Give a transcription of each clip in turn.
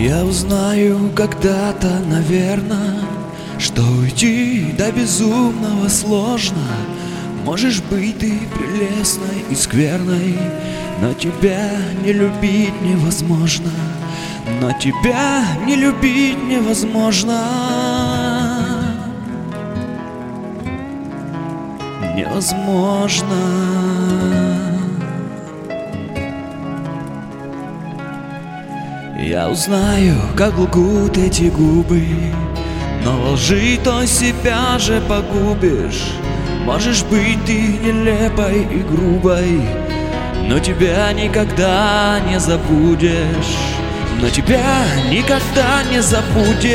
Я узнаю когда-то, наверное, что уйти до безумного сложно. Можешь быть ты прелестной и скверной, но тебя не любить невозможно. Но тебя не любить невозможно. Невозможно. Я узнаю, как лгут эти губы, но во лжи то себя же погубишь. Можешь быть ты нелепой и грубой, но тебя никогда не забудешь. Но тебя никогда не забудешь.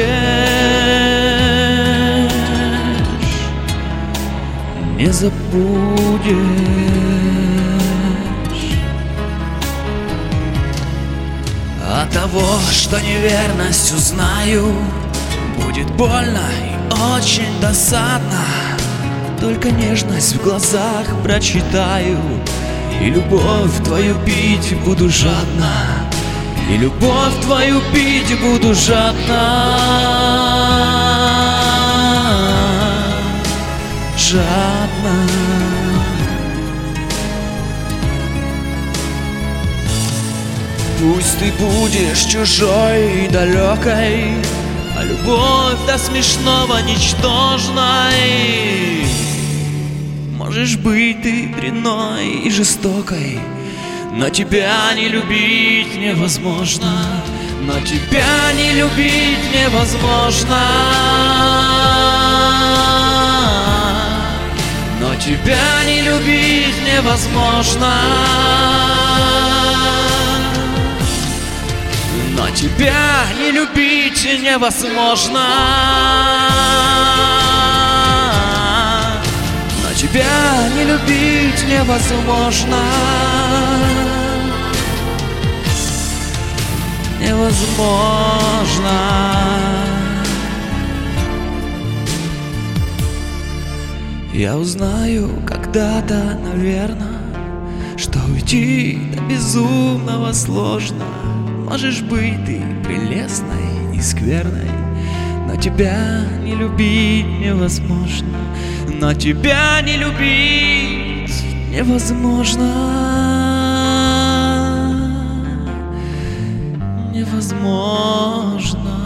Не забудешь. От того, что неверность узнаю, будет больно и очень досадно. Только нежность в глазах прочитаю, и любовь твою пить буду жадно. И любовь твою пить буду жадно. Жадно. Пусть ты будешь чужой и далекой, а любовь до смешного ничтожной. Можешь быть ты дрянной и жестокой, но тебя не любить невозможно. Но тебя не любить невозможно. Но тебя не любить невозможно. Но тебя не любить невозможно. Но тебя не любить невозможно. Невозможно. Я узнаю когда-то, наверное, что уйти до безумного сложно. Можешь быть ты прелестной и скверной, но тебя не любить невозможно. Но тебя не любить невозможно. Невозможно.